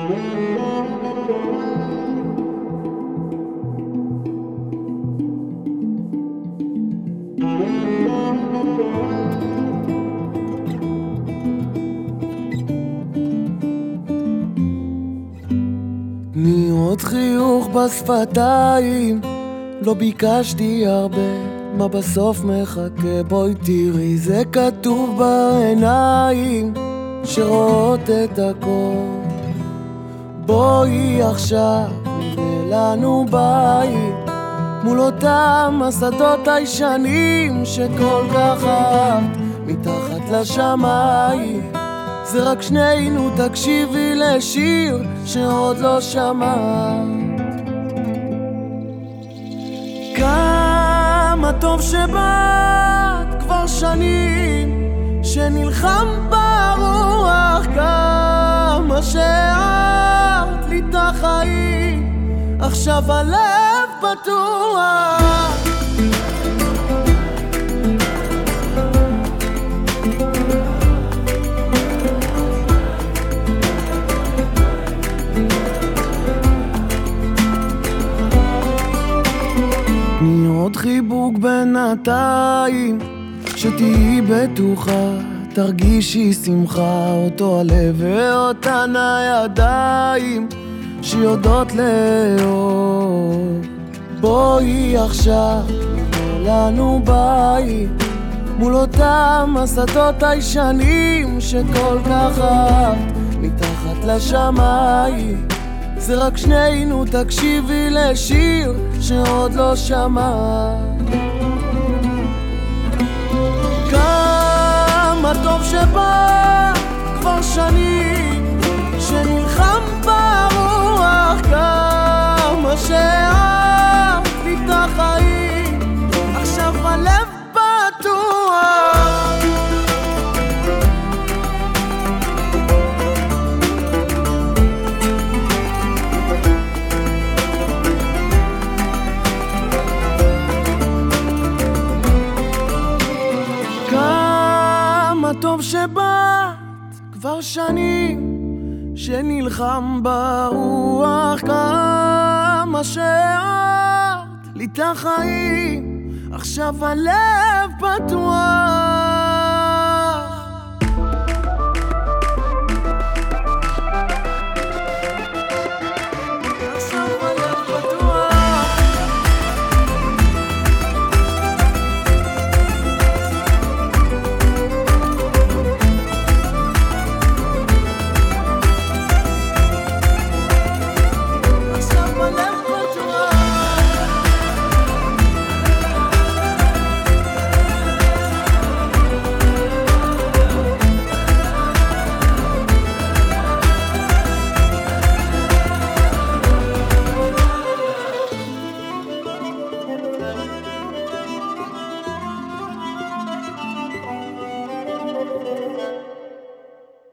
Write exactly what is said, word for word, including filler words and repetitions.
תני עוד חיוך בשפתיים, לא ביקשתי הרבה, מה בסוף מחכה? בואי תראי, זה כתוב בעיניים שרואות את הכל. בואי עכשיו נבנה לנו בית מול אותם השדות הישנים שכל כך אהבת מתחת לשמיים. זה רק שנינו, תקשיבי לשיר שעוד לא שמעת. כמה טוב שבאת, כבר שנים שנלחם ברוח, כמה שאהבת לי את החיים, עכשיו הלב פתוח. תני עוד חיבוק בינתיים, שתהיי בטוחה, תרגישי שמחה, אותו הלב ואותן הידיים שיודעות לאהוב. בואי עכשיו נבנה לנו בית מול אותם השדות הישנים שכל כך אהבת מתחת לשמיים. זה רק שנינו, תקשיבי לשיר שעוד לא שמעת. כמה טוב שבא, כבר שנים שנלחם ברוח, כמה שאהבת לי את החיים, עכשיו הלב פתוח. טוב שבאת, כבר שנים שנלחם ברוח, כמה שאהבת לי את החיים, עכשיו הלב פתוח.